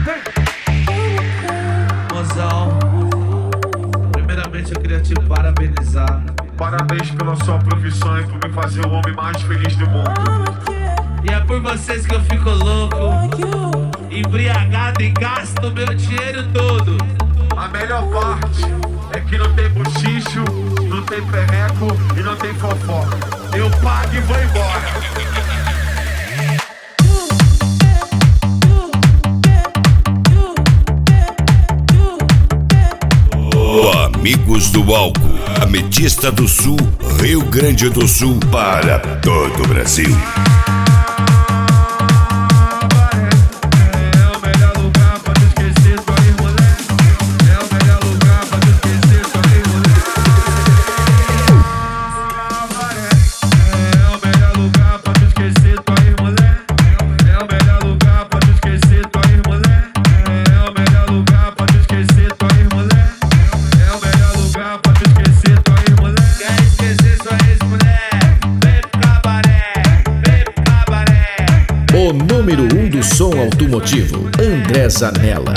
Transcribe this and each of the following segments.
Mozão, primeiramente eu queria te parabenizar. Parabéns pela sua profissão e por me fazer o homem mais feliz do mundo. E é por vocês que eu fico louco, embriagado e gasto meu dinheiro todo. A melhor parte é que não tem bochicho, não tem perreco e não tem fofoca. Eu pago e vou embora. Amigos do Álcool, Ametista do Sul, Rio Grande do Sul, para todo o Brasil. O número 1 do som automotivo, André Zanella.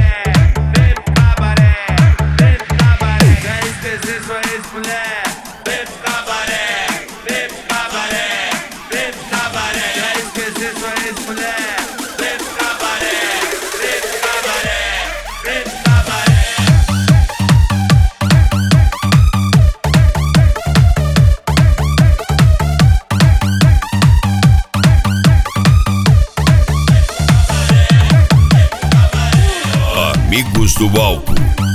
Amigos do Álcool.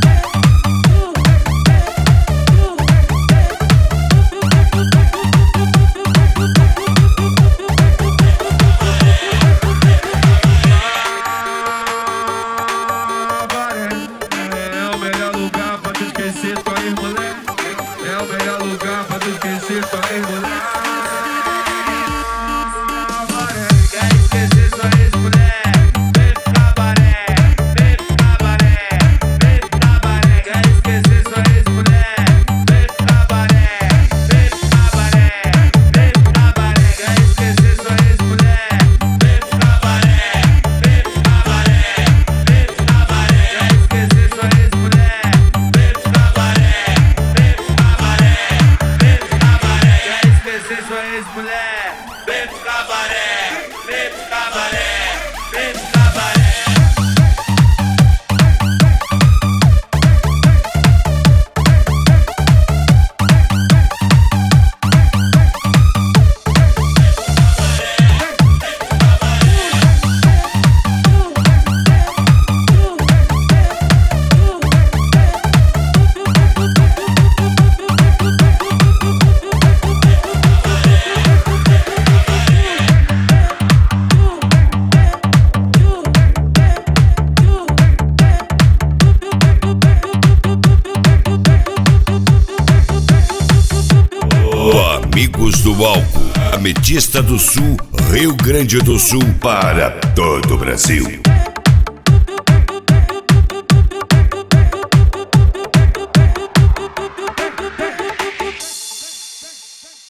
É o melhor lugar pra tu esquecer tua ex-mulher. É o melhor lugar pra tu esquecer tua ex-mulher. Quer esquecer sua ex-mulher? Vem pro cabaré, vem pro cabaré, vem pro cabaré. Quer esquecer sua ex-mulher? Vem pro cabaré, vem pro cabaré, vem pro cabaré. Quer esquecer sua ex-mulher? Vem pro cabaré, vem pro cabaré, vem pro cabaré. Quer esquecer sua ex-mulher? Vem pro cabaré, vem pro cabaré, vem pro cabaré. Quer esquecer sua ex-mulher? Vem pro cabaré, vem pro cabaré, vem pro cabaré. Amigos do Álcool, Ametista do Sul, Rio Grande do Sul, para todo o Brasil.